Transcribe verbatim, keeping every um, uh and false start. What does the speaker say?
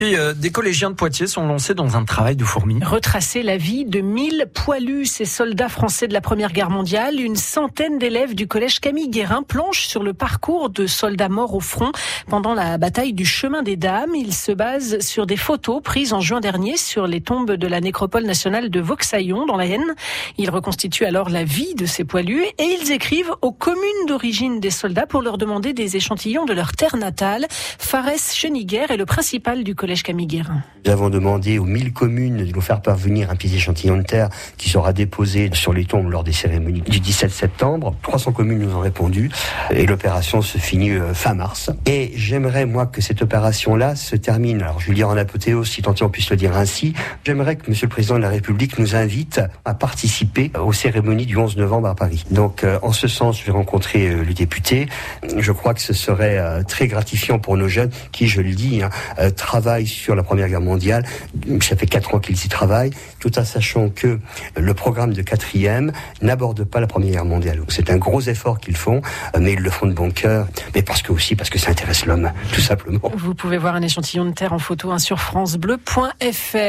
Et euh, des collégiens de Poitiers sont lancés dans un travail de fourmi. Retracer la vie de mille poilus, ces soldats français de la Première Guerre mondiale. Une centaine d'élèves du collège Camille Guérin planchent sur le parcours de soldats morts au front pendant la bataille du Chemin des Dames. Ils se basent sur des photos prises en juin dernier sur les tombes de la nécropole nationale de Vauxaillon dans la Haine. Ils reconstituent alors la vie de ces poilus et ils écrivent aux communes d'origine des soldats pour leur demander des échantillons de leur terre natale. Fares Cheniguer est le principal du collège Camille Guérin. Nous avons demandé aux mille communes de nous faire parvenir un petit échantillon de terre qui sera déposé sur les tombes lors des cérémonies du dix-sept septembre. trois cents communes nous ont répondu et l'opération se finit fin mars. Et j'aimerais, moi, que cette opération-là se termine. Alors, je vais le dire en apothéose, si tant est on puisse le dire ainsi. J'aimerais que Monsieur le Président de la République nous invite à participer aux cérémonies du onze novembre à Paris. Donc, euh, en ce sens, je vais rencontrer euh, le député. Je crois que ce serait euh, très gratifiant pour nos jeunes qui, je le dis, hein, euh, travaillent sur la Première Guerre mondiale. Ça fait quatre ans qu'ils y travaillent, tout en sachant que le programme de quatrième n'aborde pas la Première Guerre mondiale. C'est un gros effort qu'ils font, mais ils le font de bon cœur, mais parce que aussi parce que ça intéresse l'homme, tout simplement. Vous pouvez voir un échantillon de terre en photo hein, sur francebleu point fr.